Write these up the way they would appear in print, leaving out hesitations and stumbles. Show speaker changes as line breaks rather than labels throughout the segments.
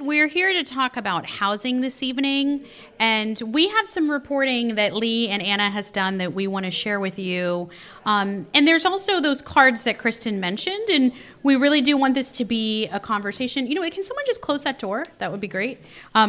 we're here to talk about housing this evening, and we have some reporting that Lee and Anna has done that we want to share with you. And there's also those cards that Kristen mentioned, and we really do want this to be a conversation. Can someone just close that door? That would be great.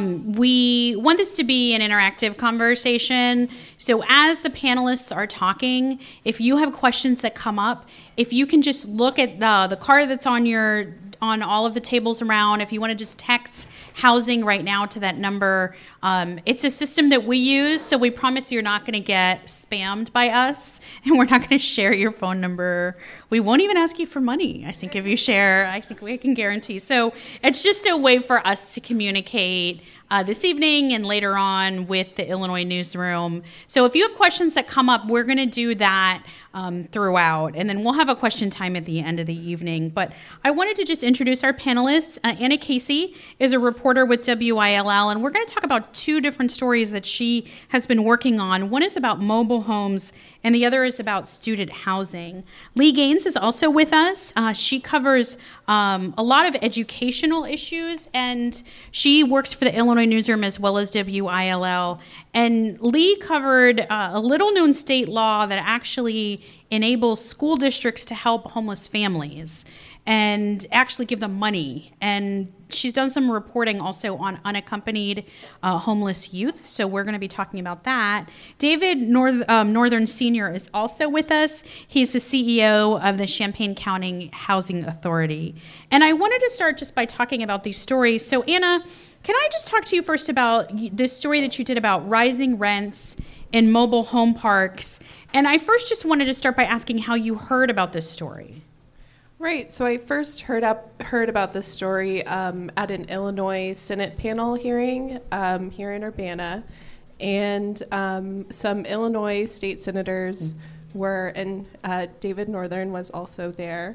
We want this to be an interactive conversation. So as the panelists are talking, if you have questions that come up, if you can just look at the card that's on all of the tables around. If you want to just text housing right now to that number, it's a system that we use, so we promise you're not going to get spammed by us, and we're not going to share your phone number. We won't even ask you for money, I think, if you share. I think we can guarantee. So it's just a way for us to communicate this evening and later on with the Illinois Newsroom. So if you have questions that come up, we're going to do that throughout, and then we'll have a question time at the end of the evening. But I wanted to just introduce our panelists. Anna Casey is a reporter with WILL, and we're going to talk about two different stories that she has been working on. One is about mobile homes, and the other is about student housing. Lee Gaines is also with us. She covers a lot of educational issues, and she works for the Illinois Newsroom as well as WILL. And Lee covered a little-known state law that actually enables school districts to help homeless families and actually give them money. And she's done some reporting also on unaccompanied homeless youth, so we're going to be talking about that. David Northern Sr. is also with us. He's the CEO of the Champaign County Housing Authority. And I wanted to start just by talking about these stories. So Anna, can I just talk to you first about this story that you did about rising rents in mobile home parks? And I first just wanted to start by asking how you heard about this story.
Right. So I first heard about this story at an Illinois Senate panel hearing here in Urbana, and some Illinois state senators were, and David Northern was also there.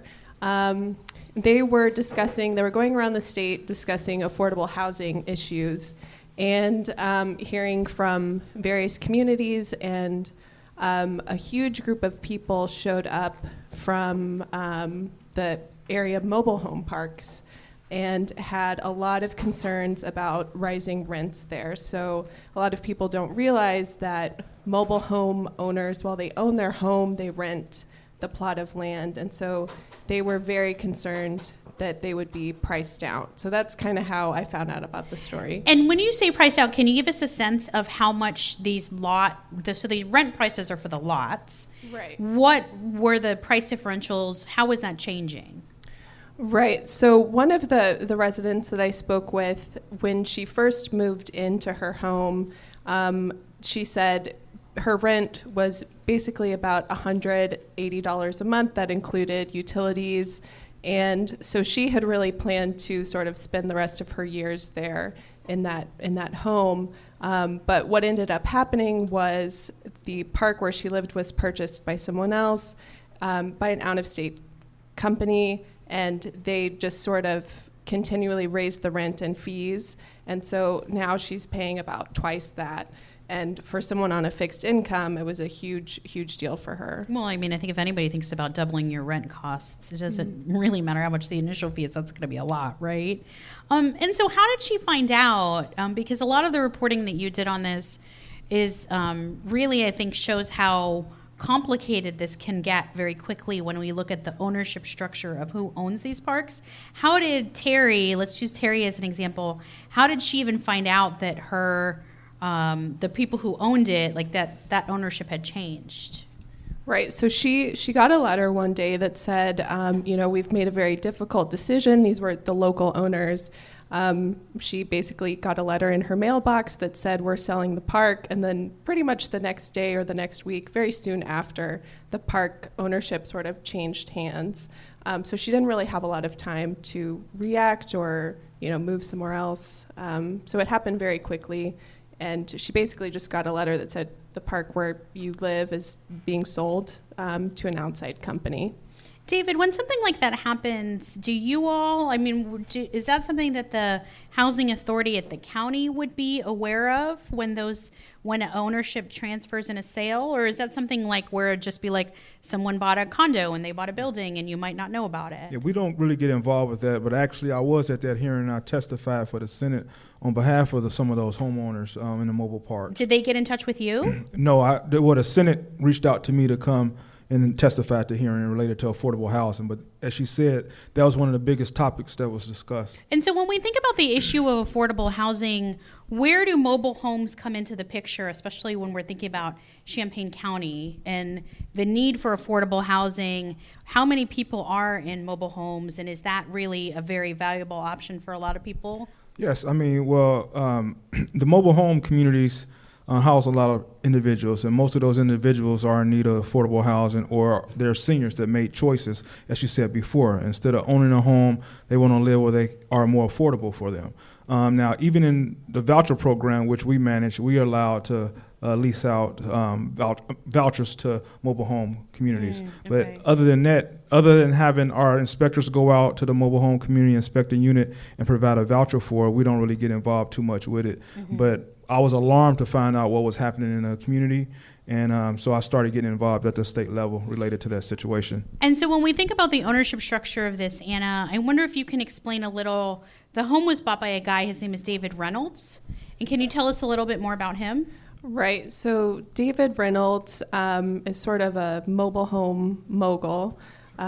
They were going around the state discussing affordable housing issues and hearing from various communities, and a huge group of people showed up from the area of mobile home parks and had a lot of concerns about rising rents there. So a lot of people don't realize that mobile home owners, while they own their home, they rent the plot of land. And so they were very concerned that they would be priced out. So that's kind of how I found out about the story.
And when you say priced out, can you give us a sense of how much these rent prices are for the lots?
Right.
What were the price differentials? How was that changing?
Right. So one of the residents that I spoke with, when she first moved into her home, she said her rent was basically about $180 a month. That included utilities. And so she had really planned to sort of spend the rest of her years there in that home. But what ended up happening was the park where she lived was purchased by someone else, by an out-of-state company, and they just sort of continually raised the rent and fees. And so now she's paying about twice that. And for someone on a fixed income, it was a huge, huge deal for her.
Well, I mean, I think if anybody thinks about doubling your rent costs, it doesn't really matter how much the initial fee is. That's going to be a lot, right? And so how did she find out? Because a lot of the reporting that you did on this is really, I think, shows how complicated this can get very quickly when we look at the ownership structure of who owns these parks. How did Terry, let's use Terry as an example, how did she even find out that the people who owned it, like that ownership had changed?
Right. So she got a letter one day that said, we've made a very difficult decision. These were the local owners. She basically got a letter in her mailbox that said, we're selling the park. And then pretty much the next day or the next week, very soon after, the park ownership sort of changed hands. So she didn't really have a lot of time to react or, move somewhere else. So it happened very quickly. And she basically just got a letter that said the park where you live is being sold to an outside company.
David, when something like that happens, do you all, is that something that the housing authority at the county would be aware of when ownership transfers in a sale? Or is that something like where it'd just be like someone bought a condo and they bought a building and you might not know about it?
Yeah, we don't really get involved with that, but actually I was at that hearing and I testified for the Senate on behalf of some of those homeowners in the mobile park.
Did they get in touch with you?
No, the Senate reached out to me to come and testify at the hearing related to affordable housing. But as she said, that was one of the biggest topics that was discussed.
And so when we think about the issue of affordable housing, where do mobile homes come into the picture, especially when we're thinking about Champaign County and the need for affordable housing? How many people are in mobile homes, and is that really a very valuable option for a lot of people?
Yes, the mobile home communities house a lot of individuals, and most of those individuals are in need of affordable housing, or they're seniors that made choices, as you said before. Instead of owning a home, they want to live where they are more affordable for them. Now, even in the voucher program, which we manage, we are allowed to lease out vouchers to mobile home communities.
Okay.
But other than that, other than having our inspectors go out to the mobile home community inspecting unit and provide a voucher for it, we don't really get involved too much with it.
Mm-hmm.
But I was alarmed to find out what was happening in the community, and so I started getting involved at the state level related to that situation.
And so when we think about the ownership structure of this, Anna, I wonder if you can explain a little. The home was bought by a guy, his name is David Reynolds. And can you tell us a little bit more about him?
Right. So David Reynolds is sort of a mobile home mogul.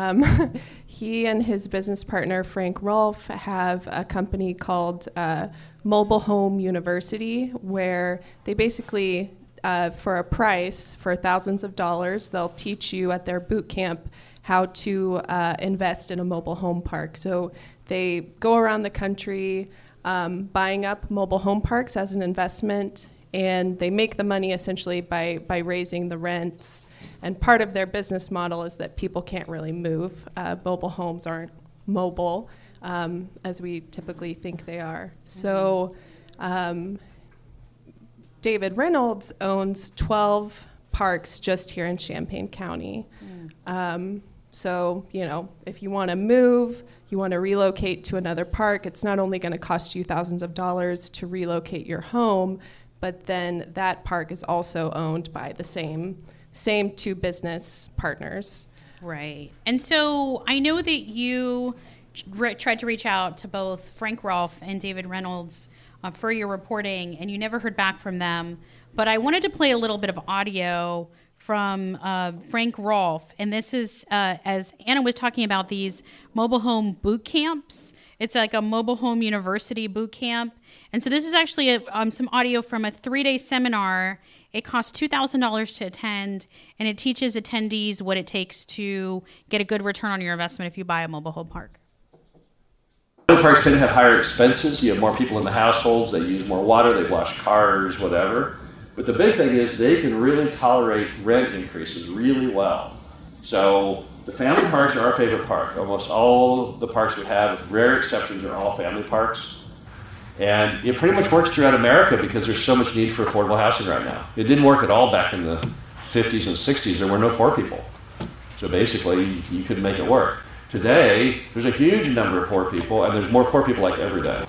He and his business partner, Frank Rolfe, have a company called Mobile Home University, where they basically, for a price, for thousands of dollars, they'll teach you at their boot camp how to invest in a mobile home park. So they go around the country buying up mobile home parks as an investment, and they make the money essentially by raising the rents. And part of their business model is that people can't really move. Mobile homes aren't mobile as we typically think they are. So David Reynolds owns 12 parks just here in Champaign County. So, if you want to move, you want to relocate to another park, it's not only going to cost you thousands of dollars to relocate your home, but then that park is also owned by the same two business partners.
Right. And so I know that you tried to reach out to both Frank Rolfe and David Reynolds for your reporting, and you never heard back from them. But I wanted to play a little bit of audio from Frank Rolfe, and this is, as Anna was talking about, these mobile home boot camps. It's like a mobile home university boot camp. And so this is actually some audio from a 3-day seminar. It costs $2,000 to attend, and it teaches attendees what it takes to get a good return on your investment if you buy a mobile home park.
Mobile parks tend to have higher expenses. You have more people in the households. They use more water. They wash cars, whatever. But the big thing is they can really tolerate rent increases really well. So the family parks are our favorite park. Almost all of the parks we have, with rare exceptions, are all family parks. And it pretty much works throughout America because there's so much need for affordable housing right now. It didn't work at all back in the 50s and 60s. There were no poor people. So basically, you couldn't make it work. Today, there's a huge number of poor people, and there's more poor people like every day.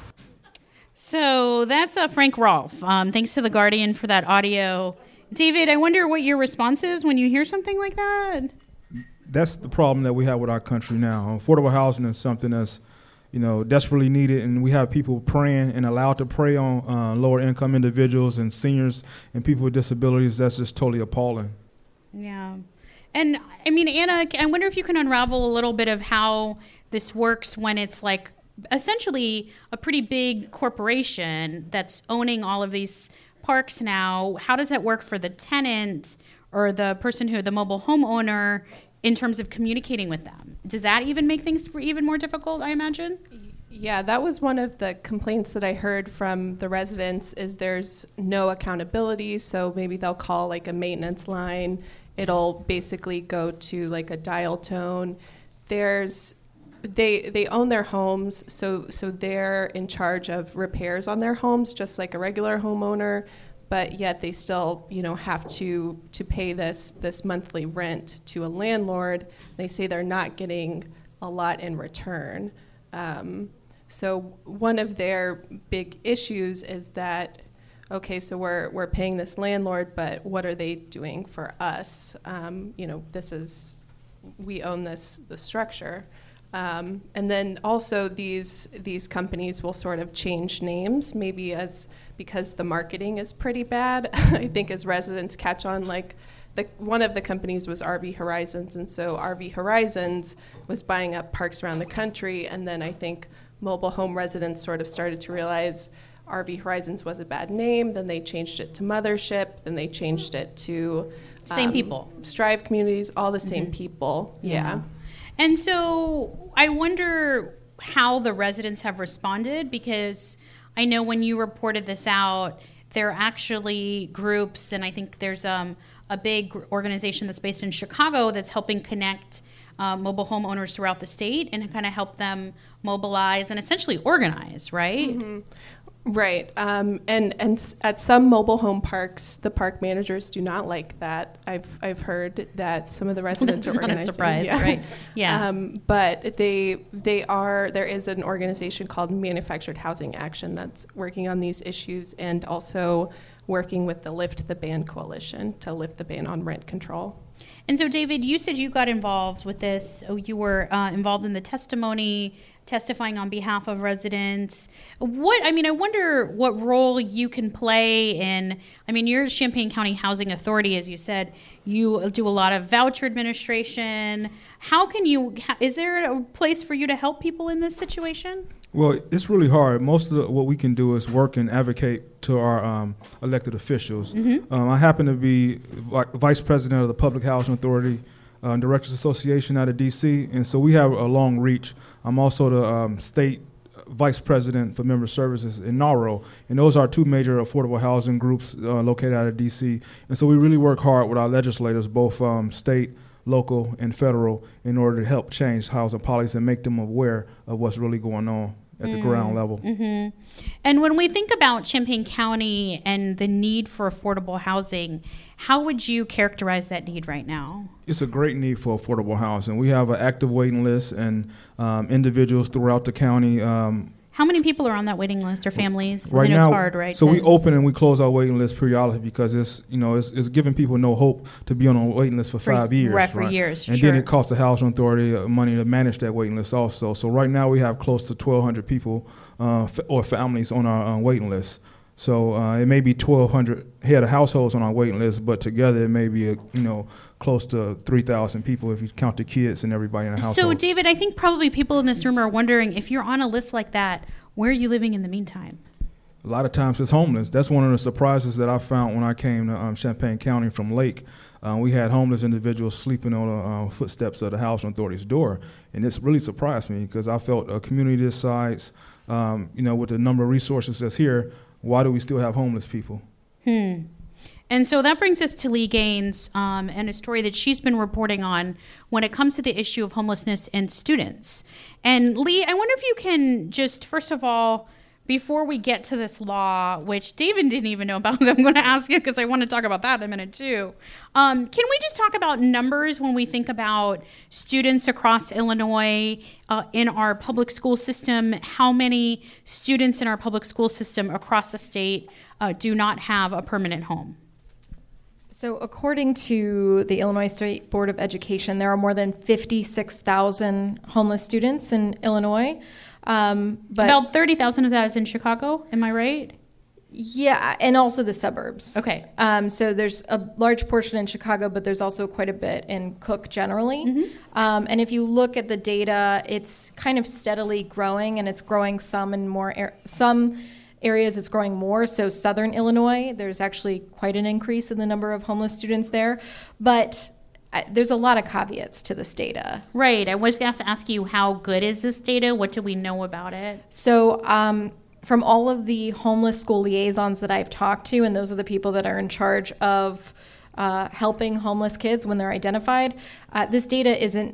So that's Frank Rolfe. Thanks to The Guardian for that audio. David, I wonder what your response is when you hear something like that.
That's the problem that we have with our country now. Affordable housing is something that's, desperately needed, and we have people preying and allowed to prey on lower income individuals and seniors and people with disabilities. That's just totally appalling.
Yeah. And Anna, I wonder if you can unravel a little bit of how this works when it's like essentially a pretty big corporation that's owning all of these parks now. How does that work for the tenant or the person the mobile homeowner in terms of communicating with them? Does that even make things even more difficult, I imagine?
Yeah, that was one of the complaints that I heard from the residents is there's no accountability. So maybe they'll call like a maintenance line. It'll basically go to like a dial tone. They own their homes, so they're in charge of repairs on their homes, just like a regular homeowner. but yet they still, have to pay this monthly rent to a landlord. They say they're not getting a lot in return. So one of their big issues is that, okay, so we're paying this landlord, but what are they doing for us? We own the structure. And then also these companies will sort of change names, maybe because the marketing is pretty bad. I think as residents catch on, like one of the companies was RV Horizons, and so RV Horizons was buying up parks around the country, and then I think mobile home residents sort of started to realize RV Horizons was a bad name. Then they changed it to Mothership. Then they changed it to
same people,
Strive Communities, all the same people. Yeah.
And so I wonder how the residents have responded, because I know when you reported this out, there are actually groups, and I think there's a big organization that's based in Chicago that's helping connect mobile home owners throughout the state and kind of help them mobilize and essentially organize, right?
Mm-hmm. Right. And at some mobile home parks, the park managers do not like that. I've heard that some of the residents are organizing.
That's not a surprise, right? Yeah.
But there is an organization called Manufactured Housing Action that's working on these issues, and also working with the Lift the Ban Coalition to lift the ban on rent control.
And so, David, you said you got involved with this. Oh, you were involved in the testifying on behalf of residents. I wonder what role you can play in, you're Champaign County Housing Authority, as you said. You do a lot of voucher administration. Is there a place for you to help people in this situation?
Well, it's really hard. Most of what we can do is work and advocate to our elected officials. Mm-hmm. I happen to be vice president of the Public Housing Authority Directors Association out of D.C., and so we have a long reach. I'm also the state vice president for member services in NARO, and those are two major affordable housing groups located out of D.C., and so we really work hard with our legislators, both state, local, and federal, in order to help change housing policy and make them aware of what's really going on at the ground level.
Mm-hmm. And when we think about Champaign County and the need for affordable housing, how would you characterize that need right now?
It's a great need for affordable housing. We have an active waiting list, and individuals throughout the county.
How many people are on that waiting list, or families?
Right now,
it's hard, right?
So we open and we close our waiting list periodically, because it's giving people no hope to be on a waiting list for 5 years.
Right, for years,
and
sure.
then it costs the housing authority money to manage that waiting list also. So right now we have close to 1,200 people or families on our waiting list. So it may be 1,200 head of households on our waiting list, but together it may be close to 3,000 people if you count the kids and everybody in the household.
So, David, I think probably people in this room are wondering, if you're on a list like that, where are you living in the meantime?
A lot of times it's homeless. That's one of the surprises that I found when I came to Champaign County from Lake. We had homeless individuals sleeping on the footsteps of the housing authority's door, and it's really surprised me, because I felt a community this size, with the number of resources that's here, why do we still have homeless people?
And so that brings us to Lee Gaines and a story that she's been reporting on when it comes to the issue of homelessness and students. And Lee, I wonder if you can just, first of all, before we get to this law, which David didn't even know about, I'm going to ask you because I want to talk about that in a minute too. Can we just talk about numbers when we think about students across Illinois in our public school system? How many students in our public school system across the state do not have a permanent home?
So according to the Illinois State Board of Education, there are more than 56,000 homeless students in Illinois. But
about 30,000 of that is in Chicago, am I right?
Yeah, and also the suburbs.
Okay.
So there's a large portion in Chicago, but there's also quite a bit in Cook generally. Mm-hmm. And if you look at the data, it's kind of steadily growing, and it's growing some in some areas it's growing more. So southern Illinois, there's actually quite an increase in the number of homeless students there. But there's a lot of caveats to this data.
Right. I was going to ask you, how good is this data? What do we know about it?
So from all of the homeless school liaisons that I've talked to, and those are the people that are in charge of helping homeless kids when they're identified, this data isn't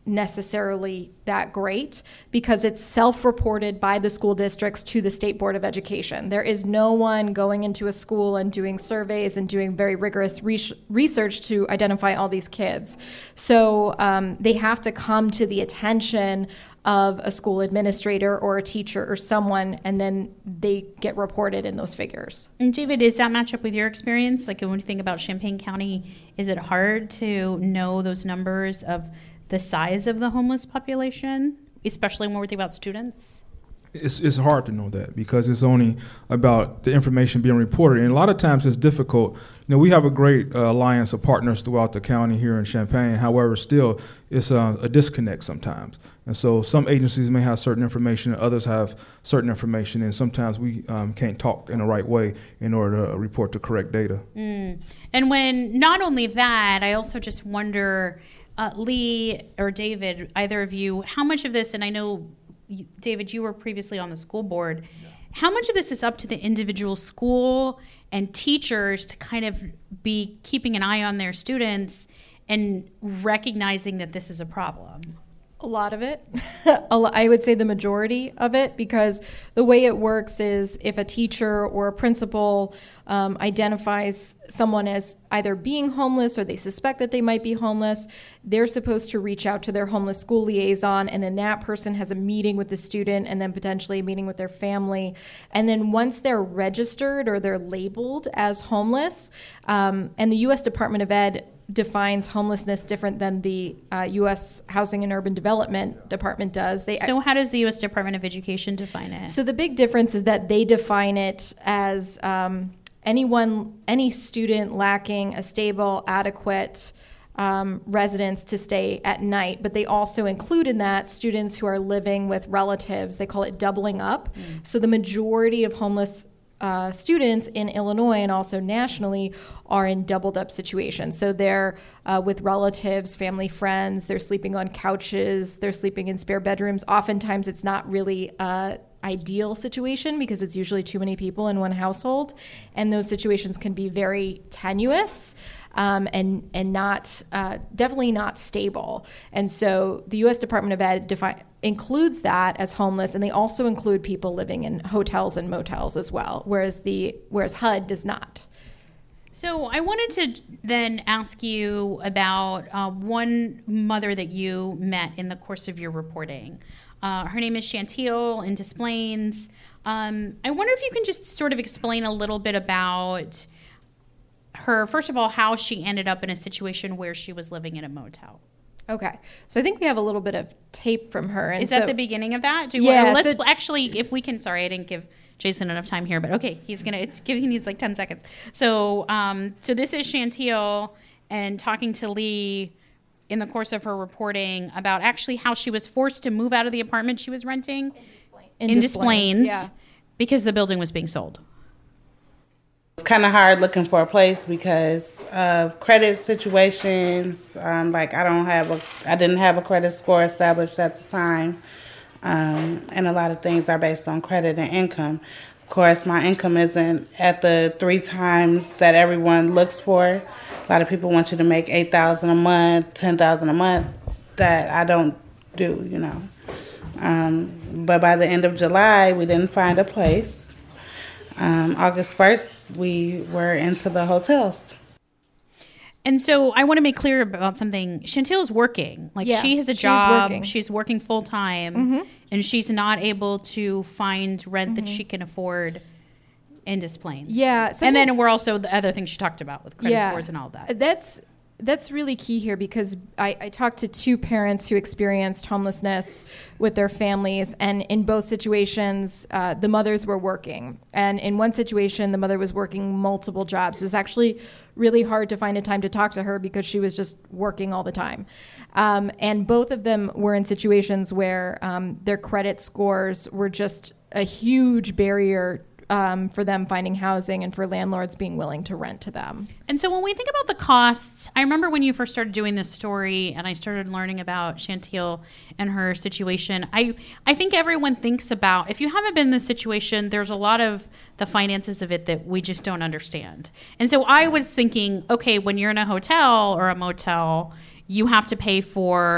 necessarily that great because it's self-reported by the school districts to the State Board of Education. There is no one going into a school and doing surveys and doing very rigorous research to identify all these kids. So they have to come to the attention of a school administrator or a teacher or someone, and then they get reported in those figures.
And David, does that match up with your experience? Like when you think about Champaign County, is it hard to know those numbers of the size of the homeless population, especially when we're thinking about students?
It's hard to know that because it's only about the information being reported. And a lot of times it's difficult. We have a great alliance of partners throughout the county here in Champaign. However, still, it's a disconnect sometimes. And so some agencies may have certain information, others have certain information, and sometimes we can't talk in the right way in order to report the correct data.
And when, not only that, I also just wonder, Lee or David, either of you, how much of this, and I know, David, you were previously on the school board, how much of this is up to the individual school and teachers to kind of be keeping an eye on their students and recognizing that this is a problem?
A lot of it. I would say the majority of it, because the way it works is if a teacher or a principal identifies someone as either being homeless or they suspect that they might be homeless, they're supposed to reach out to their homeless school liaison, and then that person has a meeting with the student and then potentially a meeting with their family. And then once they're registered or they're labeled as homeless, and the U.S. Department of Ed defines homelessness different than the U.S. Housing and Urban Development Department does.
So how does the U.S. Department of Education define it?
So the big difference is that they define it as any student lacking a stable, adequate residence to stay at night, but they also include in that students who are living with relatives. They call it doubling up. So the majority of homeless students in Illinois and also nationally are in doubled up situations. So they're with relatives, family, friends, they're sleeping on couches, they're sleeping in spare bedrooms. Oftentimes it's not really an ideal situation because it's usually too many people in one household, and those situations can be very tenuous. And not definitely not stable. And so the U.S. Department of Ed includes that as homeless, and they also include people living in hotels and motels as well, whereas HUD does not.
So I wanted to then ask you about one mother that you met in the course of your reporting. Her name is Chantil in Des Plaines. I wonder if you can just sort of explain a little bit about her, first of all, how she ended up in a situation where she was living in a motel.
Okay. So I think we have a little bit of tape from her. And
is that the beginning of that? Let's actually, if we can, sorry, I didn't give Jason enough time here, but okay, he needs like 10 seconds. So, so this is Chantil and talking to Lee in the course of her reporting about actually how she was forced to move out of the apartment she was renting in Des Plaines because the building was being sold.
It's kind of hard looking for a place because of credit situations. Like I didn't have a credit score established at the time, and a lot of things are based on credit and income. Of course, my income isn't at the 3 times that everyone looks for. A lot of people want you to make $8,000 a month, $10,000 a month. That I don't do, But by the end of July, we didn't find a place. August 1st, we were into the hotels.
And so I want to make clear about something. Chantil is working. She has a job. She's working full time, and she's not able to find rent that she can afford in Des Plaines.
Yeah.
And then we're also the other things she talked about with credit scores and all that.
That's really key here because I talked to 2 parents who experienced homelessness with their families, and in both situations, the mothers were working. And in one situation, the mother was working multiple jobs. It was actually really hard to find a time to talk to her because she was just working all the time. And both of them were in situations where their credit scores were just a huge barrier for them finding housing and for landlords being willing to rent to them.
And so when we think about the costs, I remember when you first started doing this story and I started learning about Chantil and her situation, I think everyone thinks about, if you haven't been in this situation, there's a lot of the finances of it that we just don't understand. And so I was thinking, okay, when you're in a hotel or a motel, you have to pay for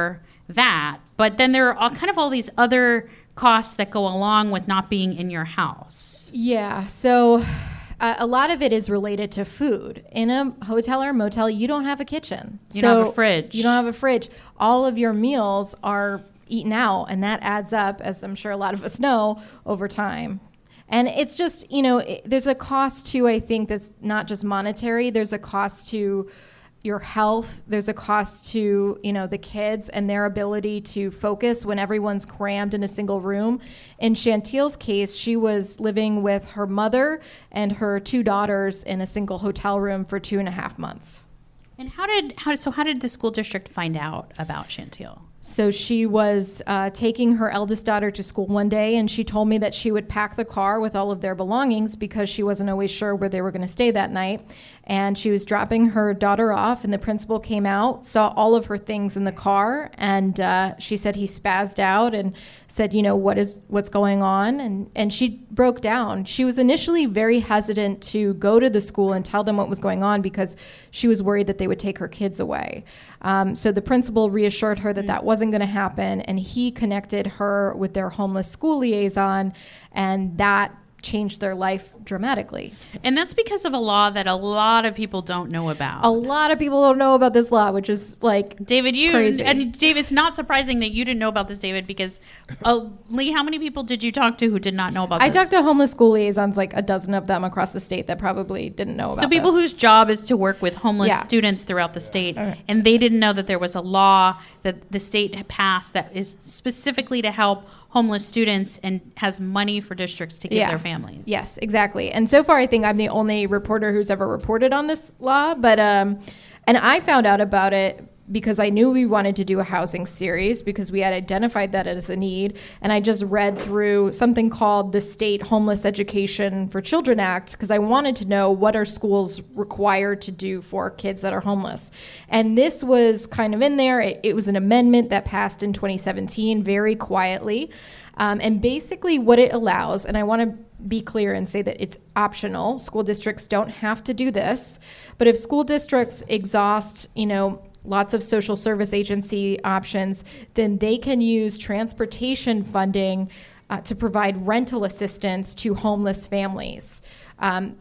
that. But then there are all these other costs that go along with not being in your house.
Yeah. So a lot of it is related to food. In a hotel or motel, you don't have a kitchen.
You don't have a fridge.
You don't have a fridge. All of your meals are eaten out, and that adds up, as I'm sure a lot of us know, over time. And it's just, there's a cost to, I think, that's not just monetary. There's a cost to your health. There's a cost to, the kids and their ability to focus when everyone's crammed in a single room. In Chantil's case, she was living with her mother and her 2 daughters in a single hotel room for 2.5 months.
And how did the school district find out about Chantil?
So she was taking her eldest daughter to school one day, and she told me that she would pack the car with all of their belongings because she wasn't always sure where they were going to stay that night. And she was dropping her daughter off, and the principal came out, saw all of her things in the car, and she said he spazzed out and said, what's going on? And she broke down. She was initially very hesitant to go to the school and tell them what was going on because she was worried that they would take her kids away. So the principal reassured her that that wasn't going to happen, and he connected her with their homeless school liaison, and that changed their life dramatically.
And that's because of a law that a lot of people don't know about.
A lot of people don't know about this law, which is
David,
crazy.
And David, it's not surprising that you didn't know about this, David, because Lee, how many people did you talk to who did not know about this?
I talked to homeless school liaisons, a dozen of them across the state that probably didn't know about this.
So people whose job is to work with homeless students throughout the state, and they didn't know that there was a law that the state had passed that is specifically to help homeless students and has money for districts to give their families.
Yes, exactly. And so far, I think I'm the only reporter who's ever reported on this law. But and I found out about it because I knew we wanted to do a housing series because we had identified that as a need. And I just read through something called the State Homeless Education for Children Act because I wanted to know what are schools required to do for kids that are homeless. And this was kind of in there. It was an amendment that passed in 2017 very quietly. And basically what it allows, and I want to be clear and say that it's optional. School districts don't have to do this. But if school districts exhaust, lots of social service agency options, then they can use transportation funding to provide rental assistance to homeless families. So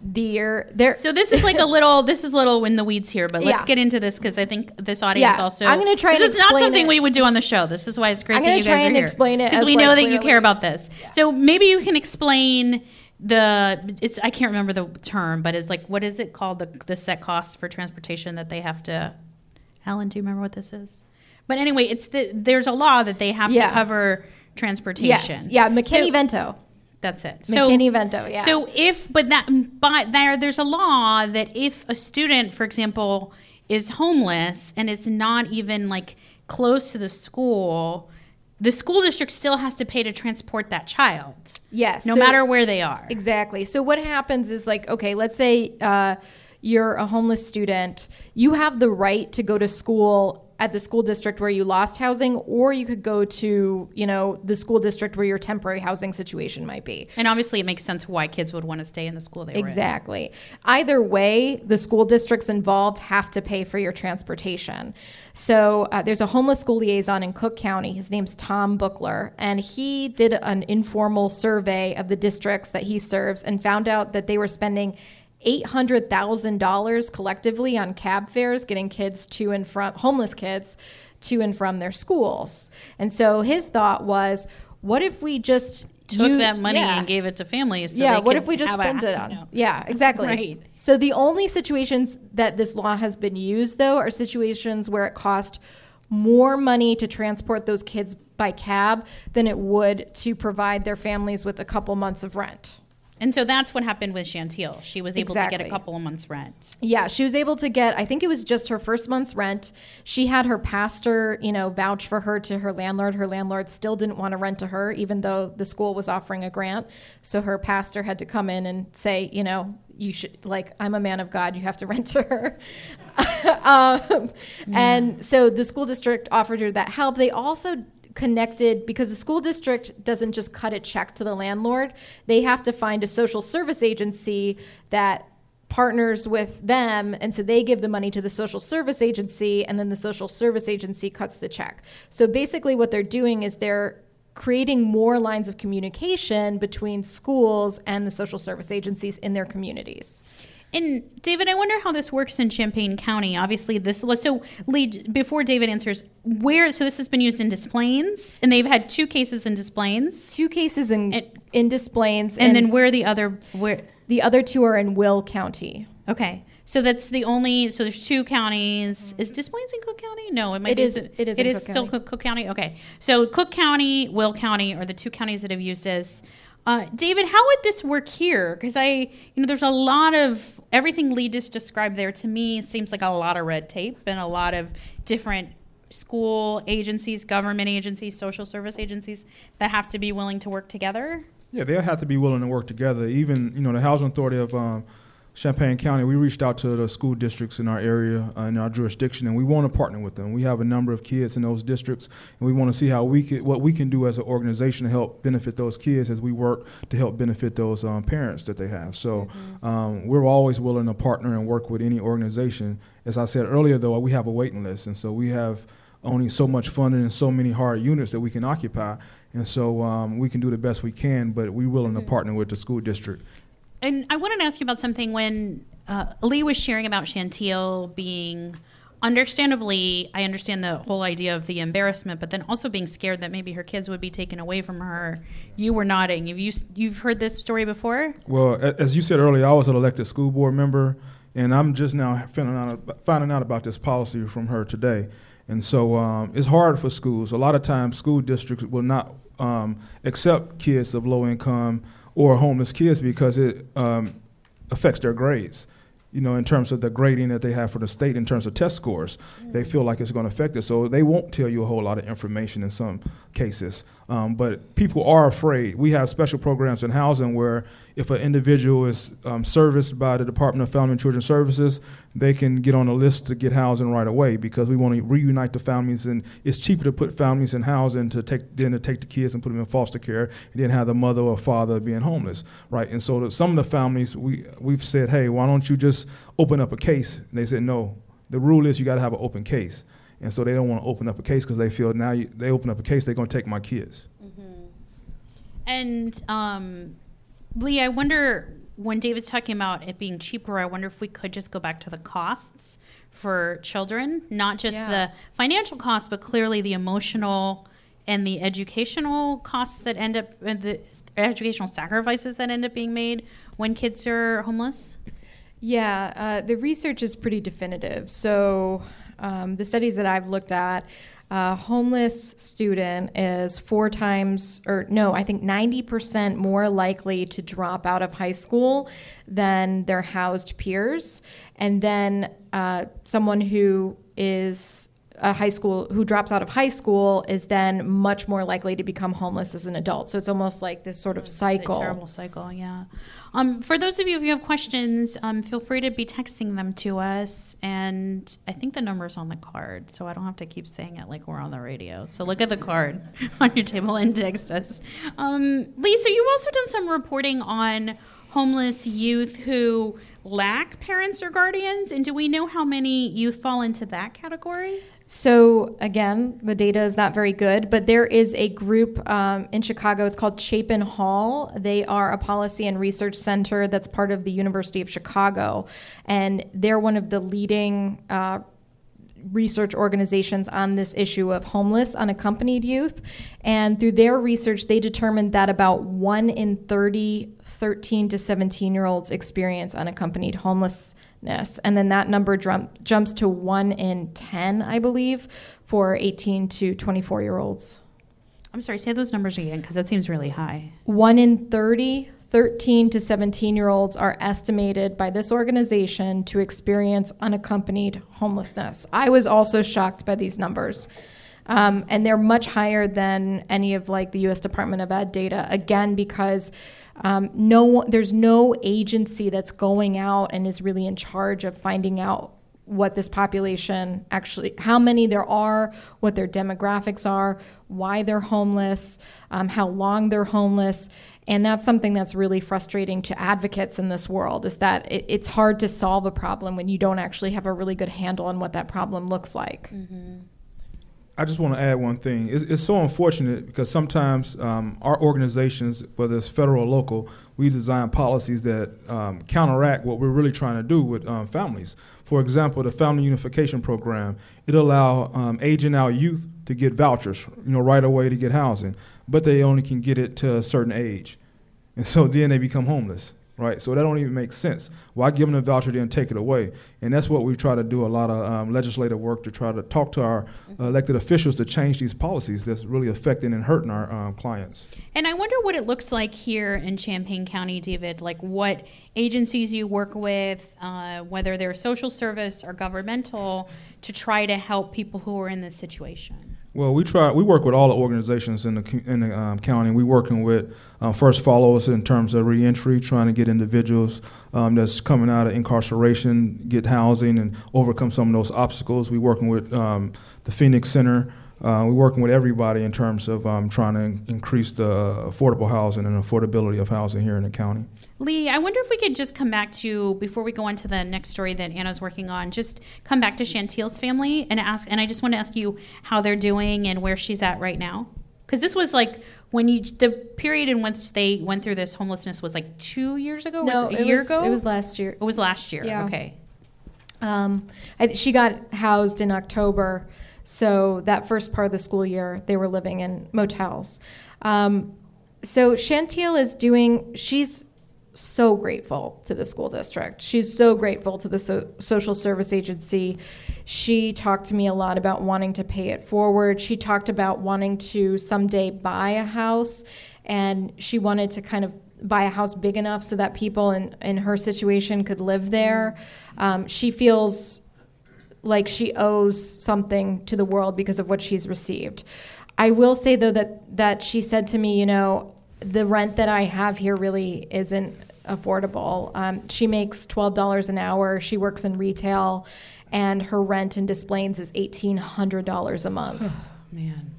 this is a little in the weeds here, but let's get into this because I think this audience also.
I'm going to try.
This is not something we would do on the show. This is why it's great that you guys are here. I'm going to try and
explain it
because we know that you care about this. Yeah. So maybe you can explain I can't remember the term, but it's what is it called? The set costs for transportation that they have to. Ellen, do you remember what this is? But anyway, there's a law that they have to cover transportation.
Yes. Yeah. McKinney-Vento.
That's it.
McKinney-Vento. Yeah.
So there's a law that if a student, for example, is homeless and is not even close to the school district still has to pay to transport that child.
Yes.
No matter where they are.
Exactly. So what happens is okay, let's say you're a homeless student. You have the right to go to school at the school district where you lost housing, or you could go to, the school district where your temporary housing situation might be.
And obviously it makes sense why kids would want to stay in the school they were in.
Exactly. Either way, the school districts involved have to pay for your transportation. So there's a homeless school liaison in Cook County. His name's Tom Buchler, and he did an informal survey of the districts that he serves and found out that they were spending $800,000 collectively on cab fares, getting kids to and from homeless kids to and from their schools. And so his thought was, what if we just
took that money and gave it to families?
What if we just spent it on? Yeah, exactly.
Right.
So the only situations that this law has been used, though, are situations where it cost more money to transport those kids by cab than it would to provide their families with a couple months of rent.
And so that's what happened with Chantil. She was able to get a couple of months' rent.
Yeah, she was able to get, I think it was just her first month's rent. She had her pastor, vouch for her to her landlord. Her landlord still didn't want to rent to her, even though the school was offering a grant. So her pastor had to come in and say, you should, I'm a man of God, you have to rent to her. And so the school district offered her that help. They also connected, because the school district doesn't just cut a check to the landlord. They have to find a social service agency that partners with them, and so they give the money to the social service agency, and then the social service agency cuts the check. So basically what they're doing is they're creating more lines of communication between schools and the social service agencies in their communities.
And David, I wonder how this works in Champaign County. Obviously, so Lee, before David answers, so this has been used in Des Plaines, and they've had 2 cases in Des Plaines.
2 cases in Des Plaines.
And then where?
The other 2 are in Will County.
Okay. So that's the only, so there's 2 counties. Is Des Plaines in Cook County? No, it
is
still Cook County? Okay. So Cook County, Will County are the 2 counties that have used this. David, how would this work here? Because there's a lot of, everything Lee just described there to me seems like a lot of red tape and a lot of different school agencies, government agencies, social service agencies that have to be willing to work together.
Yeah, they'll have to be willing to work together. Even, the Housing Authority of Champaign County, we reached out to the school districts in our area, in our jurisdiction, and we want to partner with them. We have a number of kids in those districts, and we want to see what we can do as an organization to help benefit those kids as we work to help benefit those parents that they have. So we're always willing to partner and work with any organization. As I said earlier, though, we have a waiting list, and so we have only so much funding and so many hard units that we can occupy, and so we can do the best we can, but we're willing to partner with the school district.
And I wanted to ask you about something when Lee was sharing about Chantil being, understandably, I understand the whole idea of the embarrassment, but then also being scared that maybe her kids would be taken away from her. You were nodding. You've heard this story before?
Well, as you said earlier, I was an elected school board member, and I'm just now finding out about this policy from her today. And so it's hard for schools. A lot of times school districts will not accept kids of low income or homeless kids because it affects their grades. In terms of the grading that they have for the state in terms of test scores, they feel like it's going to affect it. So they won't tell you a whole lot of information in some cases. But people are afraid. We have special programs in housing where if an individual is serviced by the Department of Family and Children Services, they can get on a list to get housing right away because we want to reunite the families, and it's cheaper to put families in housing to take the kids and put them in foster care and then have the mother or father being homeless, right? And so some of the families, we've said, hey, why don't you just open up a case? And they said, no, the rule is you got to have an open case. And so they don't want to open up a case because they feel they open up a case, they're going to take my kids.
Mm-hmm. And Lee, I wonder, when David's talking about it being cheaper, I wonder if we could just go back to the costs for children, not just the financial costs, but clearly the emotional and the educational costs that end up, the educational sacrifices that end up being made when kids are homeless.
Yeah, the research is pretty definitive. So the studies that I've looked at, a homeless student is 90% more likely to drop out of high school than their housed peers. And then someone who is who drops out of high school is then much more likely to become homeless as an adult. So it's almost like this sort of cycle.
It's a terrible cycle, yeah. For those of you who have questions, feel free to be texting them to us. And I think the number's on the card, so I don't have to keep saying it like we're on the radio. So look at the card on your table and text us. Lisa, you've also done some reporting on homeless youth who lack parents or guardians. And do we know how many youth fall into that category?
So again, the data is not very good, but there is a group in Chicago. It's called Chapin Hall. They are a policy and research center that's part of the University of Chicago, and they're one of the leading research organizations on this issue of homeless, unaccompanied youth. And through their research, they determined that about 1 in 30 13 to 17-year-olds experience unaccompanied homelessness. And then that number jumps to 1 in 10, I believe, for 18 to 24-year-olds.
I'm sorry, say those numbers again, because that seems really high.
1 in 30, 13 to 17-year-olds are estimated by this organization to experience unaccompanied homelessness. I was also shocked by these numbers. And they're much higher than any of the U.S. Department of Ed data, again, because there's no agency that's going out and is really in charge of finding out what this population actually, how many there are, what their demographics are, why they're homeless, how long they're homeless. And that's something that's really frustrating to advocates in this world, is that it's hard to solve a problem when you don't actually have a really good handle on what that problem looks like.
I just want to add one thing. It's so unfortunate because sometimes our organizations, whether it's federal or local, we design policies that counteract what we're really trying to do with families. For example, the Family Unification Program, it allow aging out youth to get vouchers, right away to get housing, but they only can get it to a certain age. And so then they become homeless, right? So that don't even make sense. Why give them a voucher then take it away? And that's what we try to do, a lot of legislative work to try to talk to our elected officials to change these policies that's really affecting and hurting our clients.
And I wonder what it looks like here in Champaign County, David, like what agencies you work with, whether they're social service or governmental, to try to help people who are in this situation.
Well, we work with all the organizations in the county. We're working with First Follow Us in terms of reentry, trying to get individuals that's coming out of incarceration, get housing and overcome some of those obstacles. We're working with the Phoenix Center. We're working with everybody in terms of trying to increase the affordable housing and affordability of housing here in the county.
Lee, I wonder if we could just come back to, before we go on to the next story that Anna's working on, just come back to Chantil's family and I just want to ask you how they're doing and where she's at right now. Because this was like the period in which they went through this homelessness was like 2 years ago?
No,
was it a year ago?
It was last year.
It was last year,
yeah.
Okay.
She got housed in October, so that first part of the school year, they were living in motels. So Chantil she's so grateful to the school district. She's so grateful to the social service agency. She talked to me a lot about wanting to pay it forward. She talked about wanting to someday buy a house, and she wanted to kind of buy a house big enough so that people in her situation could live there. She feels like she owes something to the world because of what she's received. I will say, though, that she said to me, the rent that I have here really isn't affordable. She makes $12 an hour. She works in retail, and her rent in Des Plaines is $1,800 a month.
Man.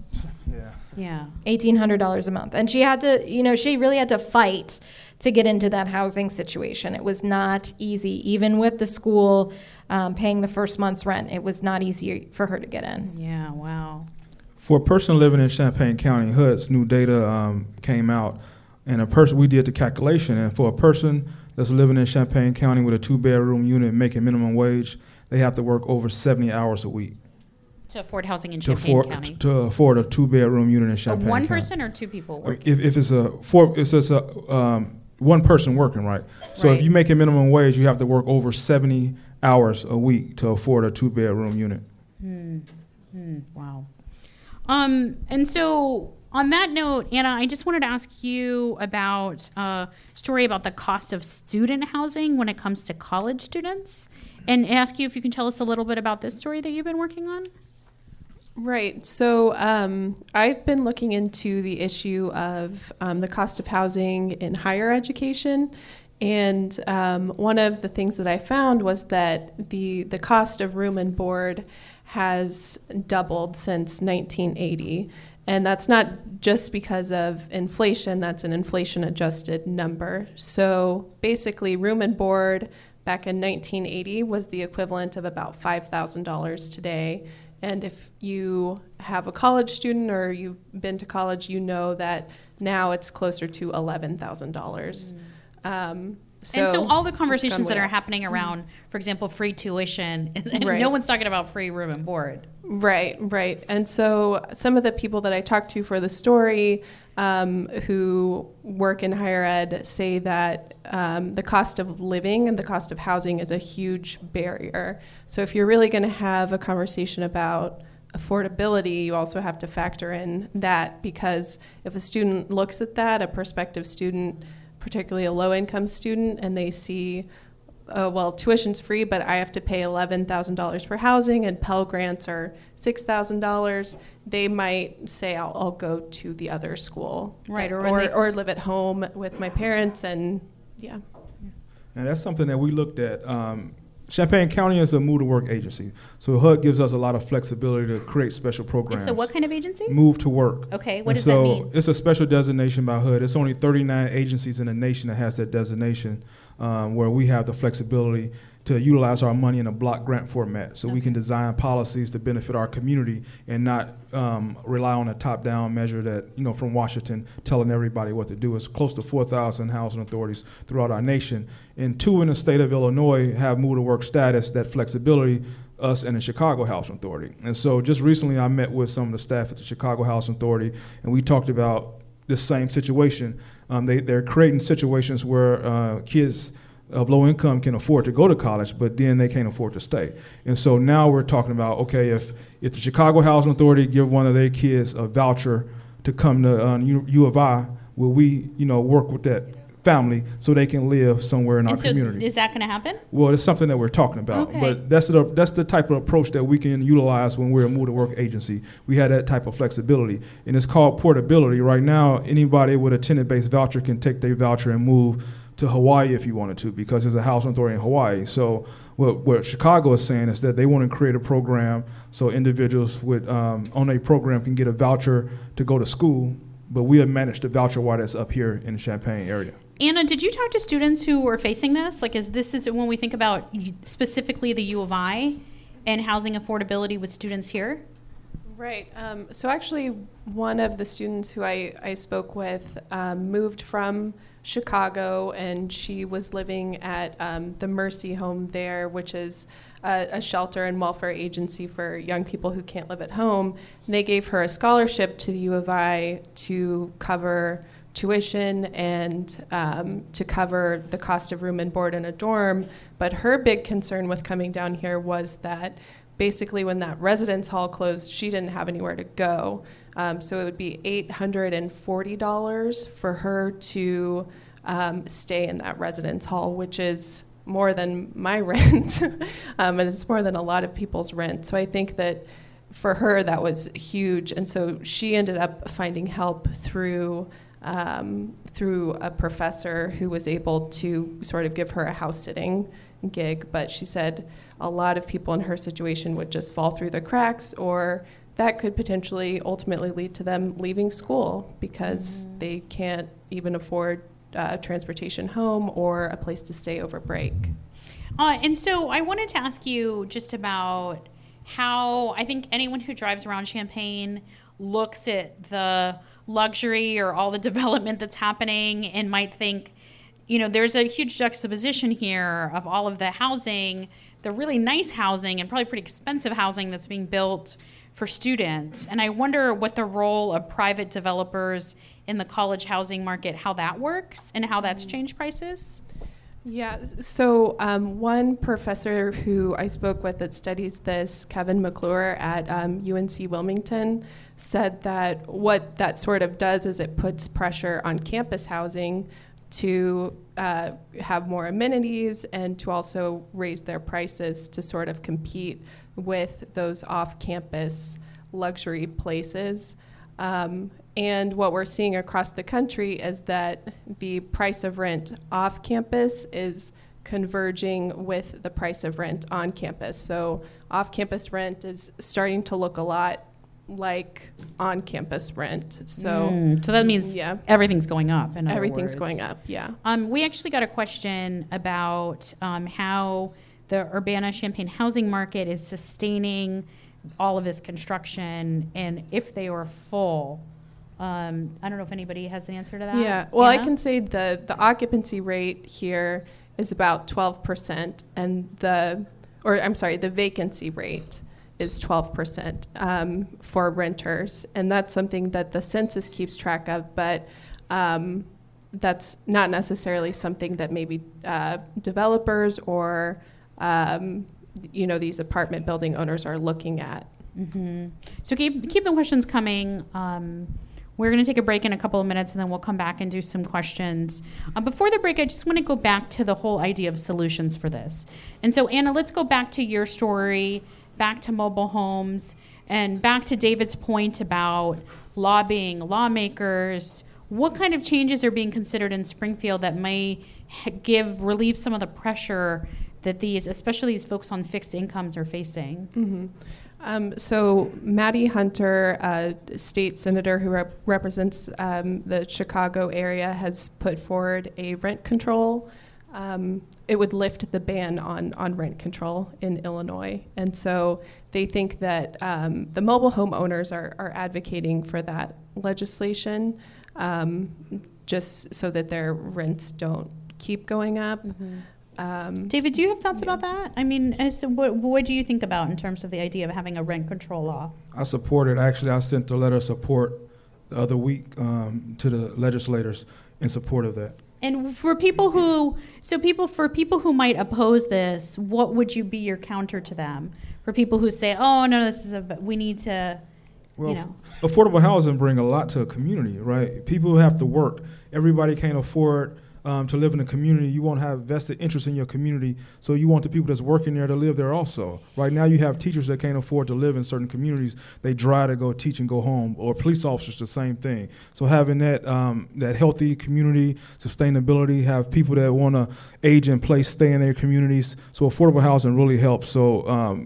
Yeah.
$1,800 a month. And she had to, she really had to fight to get into that housing situation. It was not easy. Even with the school paying the first month's rent, it was not easy for her to get in.
Yeah, wow.
For a person living in Champaign County, HUD's new data came out, and we did the calculation, and for a person that's living in Champaign County with a 2-bedroom unit making minimum wage, they have to work over 70 hours a week.
To afford housing in Champaign County.
To afford a 2-bedroom unit in Champaign County.
One person or two people working?
If it's one person working, right? So
Right.
if you make a minimum wage, you have to work over 70 hours a week to afford a 2-bedroom unit.
Wow. And so on that note, Anna, I just wanted to ask you about a story about the cost of student housing when it comes to college students, and ask you if you can tell us a little bit about this story that you've been working on.
Right. So I've been looking into the issue of the cost of housing in higher education. And one of the things that I found was that the cost of room and board has doubled since 1980. And that's not just because of inflation, that's an inflation-adjusted number. So basically, room and board back in 1980 was the equivalent of about $5,000 today. And if you have a college student or you've been to college, you know that now it's closer to $11,000.
So all the conversations that are
up.
happening around, for example, free tuition, and
Right.
no one's talking about free room and board.
Right. And so some of the people that I talked to for the story who work in higher ed say that the cost of living and the cost of housing is a huge barrier. So if you're really going to have a conversation about affordability, you also have to factor in that, because if a student looks at that, a prospective student, particularly a low-income student, and they see, tuition's free, but I have to pay $11,000 for housing, and Pell Grants are $6,000, they might say, I'll go to the other school.
Right,
or live at home with my parents, and yeah.
And that's something that we looked at Champaign County is a Move to Work agency. So HUD gives us a lot of flexibility to create special programs.
It's a what kind of agency?
Move to Work.
Okay, what does that mean?
It's a special designation by HUD. It's only 39 agencies in the nation that has that designation, where we have the flexibility to utilize our money in a block grant format, so we can design policies to benefit our community and not rely on a top-down measure that, from Washington telling everybody what to do. It's close to 4,000 housing authorities throughout our nation, and 2 in the state of Illinois have Move to Work status, that flexibility, us and the Chicago Housing Authority. And so just recently I met with some of the staff at the Chicago Housing Authority, and we talked about this same situation. They're creating situations where kids of low income can afford to go to college, but then they can't afford to stay. And so now we're talking about, okay, if the Chicago Housing Authority give one of their kids a voucher to come to U of I, will we, work with that family so they can live somewhere in our community?
Is that going to happen?
Well, it's something that we're talking about,
okay.
But that's the type of approach that we can utilize when we're a Move to Work agency. We have that type of flexibility, and it's called portability. Right now, anybody with a tenant-based voucher can take their voucher and move to Hawaii if you wanted to, because there's a housing authority in Hawaii. So what Chicago is saying is that they want to create a program so individuals with on a program can get a voucher to go to school, but we have managed the voucher while that's up here in the Champaign area.
Anna, did you talk to students who are facing this? Like, is when we think about specifically the U of I and housing affordability with students here?
Right. So actually, one of the students who I spoke with moved from Chicago, and she was living at the Mercy Home there, which is a shelter and welfare agency for young people who can't live at home. And they gave her a scholarship to the U of I to cover tuition and to cover the cost of room and board in a dorm. But her big concern with coming down here was that basically when that residence hall closed, she didn't have anywhere to go. So it would be $840 for her to stay in that residence hall, which is more than my rent, and it's more than a lot of people's rent. So I think that for her that was huge, and so she ended up finding help through a professor who was able to sort of give her a house sitting gig. But she said a lot of people in her situation would just fall through the cracks, or that could potentially ultimately lead to them leaving school because they can't even afford transportation home or a place to stay over break.
And so I wanted to ask you just about how I think anyone who drives around Champaign looks at the luxury or all the development that's happening and might think, there's a huge juxtaposition here of all of the housing, the really nice housing and probably pretty expensive housing that's being built for students. And I wonder what the role of private developers in the college housing market, how that works and how that's changed prices.
Yeah, so one professor who I spoke with that studies this, Kevin McClure at UNC Wilmington, said that what that sort of does is it puts pressure on campus housing to have more amenities and to also raise their prices to sort of compete with those off-campus luxury places. And what we're seeing across the country is that the price of rent off campus is converging with the price of rent on campus. So off-campus rent is starting to look a lot like on-campus rent. So
that means everything's going up.
Everything's going up, yeah.
We actually got a question about how the Urbana-Champaign housing market is sustaining all of this construction, and if they were full. I don't know if anybody has an answer to that.
Yeah, well, Anna? I can say the occupancy rate here is about 12%, and the vacancy rate is 12% for renters, and that's something that the census keeps track of, but that's not necessarily something that maybe developers or these apartment building owners are looking at.
Mm-hmm. So keep the questions coming. We're going to take a break in a couple of minutes, and then we'll come back and do some questions. Before the break, I just want to go back to the whole idea of solutions for this. And so, Anna, let's go back to your story, back to mobile homes, and back to David's point about lobbying lawmakers. What kind of changes are being considered in Springfield that may relieve some of the pressure that these, especially these folks on fixed incomes, are facing?
So Maddie Hunter, a state senator who represents the Chicago area, has put forward a rent control. It would lift the ban on rent control in Illinois. And so they think that the mobile home owners are advocating for that legislation just so that their rents don't keep going up.
David, do you have thoughts about that? I mean, so what do you think about in terms of the idea of having a rent control law?
I support it. Actually, I sent a letter of support the other week to the legislators in support of that.
And for people who might oppose this, what would you be your counter to them? For people who say, "Oh no, we need to,"
Well, affordable housing bring a lot to a community, right? People who have to work. Everybody can't afford to live in a community. You won't have vested interest in your community, so you want the people that's working there to live there also. Right now you have teachers that can't afford to live in certain communities. They drive to go teach and go home, or police officers, the same thing. So having that healthy community sustainability, have people that want to age in place, stay in their communities. So affordable housing really helps. So,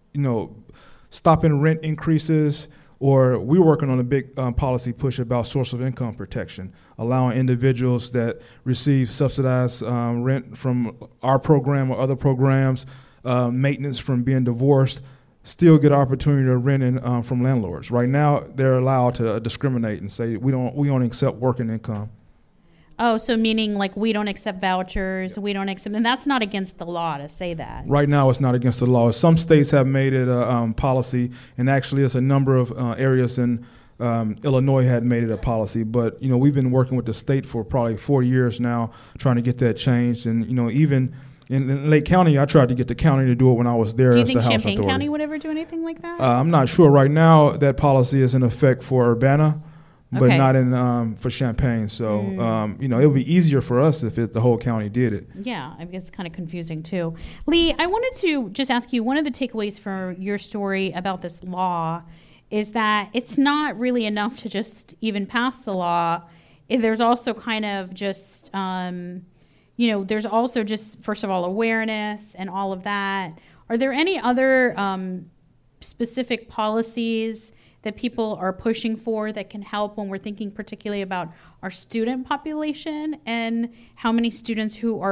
stopping rent increases, or we're working on a big policy push about source of income protection, allowing individuals that receive subsidized rent from our program or other programs, maintenance from being divorced, still get opportunity to rent in, from landlords. Right now, they're allowed to discriminate and say we only accept working income.
Oh, so meaning like we don't accept vouchers, we don't accept, and that's not against the law to say that.
Right now, it's not against the law. Some states have made it a policy, and actually, it's a number of areas in Illinois had made it a policy. But we've been working with the state for probably 4 years now, trying to get that changed. And even in Lake County, I tried to get the county to do it when I was there as the House Authority.
Do you think Champaign County would ever do anything like that?
I'm not sure. Right now, that policy is in effect for Urbana, but not in for Champaign. So, it would be easier for us if the whole county did it.
Yeah, I guess it's kind of confusing too. Lee, I wanted to just ask you, one of the takeaways for your story about this law is that it's not really enough to just even pass the law. There's also kind of just, there's also just, first of all, awareness and all of that. Are there any other specific policies that people are pushing for that can help when we're thinking particularly about our student population and how many students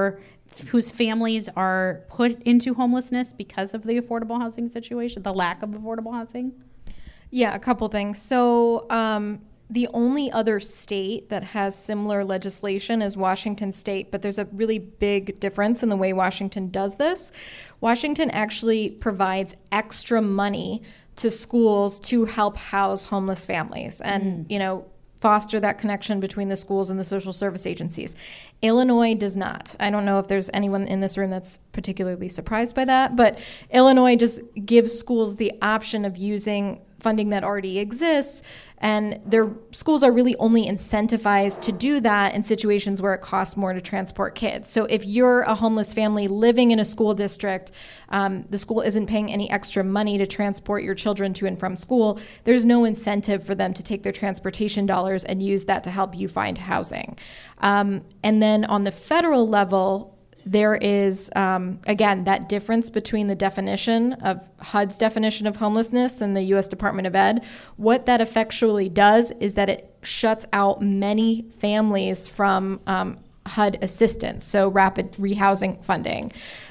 whose families are put into homelessness because of the affordable housing situation, the lack of affordable housing?
Yeah, a couple things. So the only other state that has similar legislation is Washington State, but there's a really big difference in the way Washington does this. Washington actually provides extra money to schools to help house homeless families and, foster that connection between the schools and the social service agencies. Illinois does not. I don't know if there's anyone in this room that's particularly surprised by that, but Illinois just gives schools the option of using funding that already exists, and their schools are really only incentivized to do that in situations where it costs more to transport kids. So if you're a homeless family living in a school district, the school isn't paying any extra money to transport your children to and from school, there's no incentive for them to take their transportation dollars and use that to help you find housing. And then on the federal level, there is, again, that difference between the definition of HUD's definition of homelessness and the U.S. Department of Ed. What that effectually does is that it shuts out many families from HUD assistance, so rapid rehousing funding.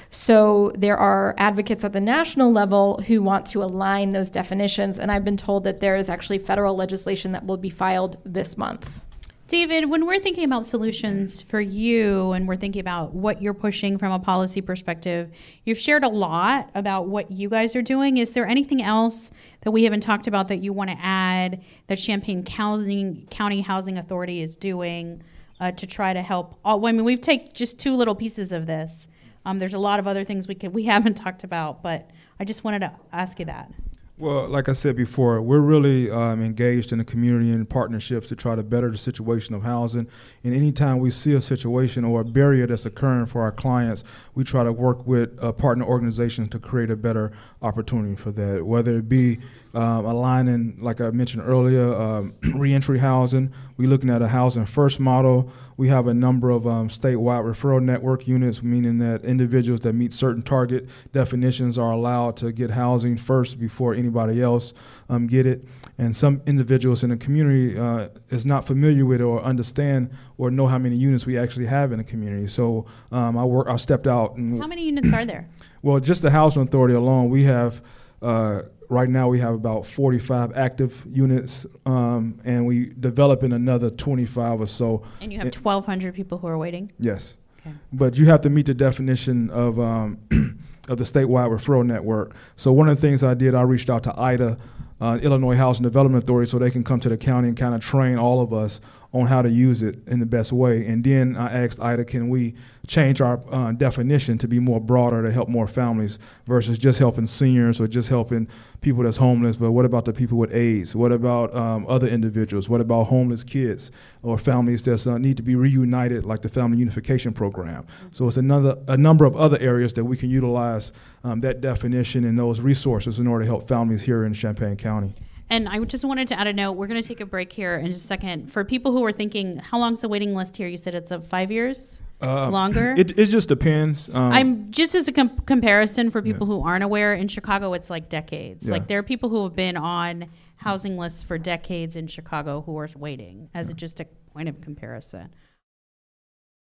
So there are advocates at the national level who want to align those definitions, and I've been told that there is actually federal legislation that will be filed this month.
David, when we're thinking about solutions for you and we're thinking about what you're pushing from a policy perspective, you've shared a lot about what you guys are doing. Is there anything else that we haven't talked about that you want to add that Champaign County Housing Authority is doing to try to help? We've taken just two little pieces of this. There's a lot of other things we haven't talked about, but I just wanted to ask you that.
Well, like I said before, we're really engaged in the community and partnerships to try to better the situation of housing. And anytime we see a situation or a barrier that's occurring for our clients, we try to work with partner organizations to create a better opportunity for that, whether it be aligning, like I mentioned earlier, reentry housing. We're looking at a housing first model. We have a number of statewide referral network units, meaning that individuals that meet certain target definitions are allowed to get housing first before anybody else get it. And some individuals in the community is not familiar with or understand or know how many units we actually have in the community. So I stepped out. And
how many units are there?
Well, just the Housing Authority alone, we have right now we have about 45 active units, and we developing another 25 or so.
And you have 1,200 people who are waiting?
Yes.
Okay.
But you have to meet the definition of of the statewide referral network. So one of the things I did, I reached out to IDA, Illinois Housing Development Authority, so they can come to the county and kind of train all of us on how to use it in the best way. And then I asked IDA, can we change our definition to be more broader to help more families versus just helping seniors or just helping people that's homeless, but what about the people with AIDS? What about other individuals? What about homeless kids or families that need to be reunited, like the Family Unification Program? So it's a number of other areas that we can utilize that definition and those resources in order to help families here in Champaign County.
And I just wanted to add a note. We're going to take a break here in just a second. For people who are thinking, how long's the waiting list here? You said it's 5 years? Longer?
It just depends.
I'm just as a comparison for people who aren't aware, in Chicago, it's like decades. Like there are people who have been on housing lists for decades in Chicago who are waiting as just a point of comparison.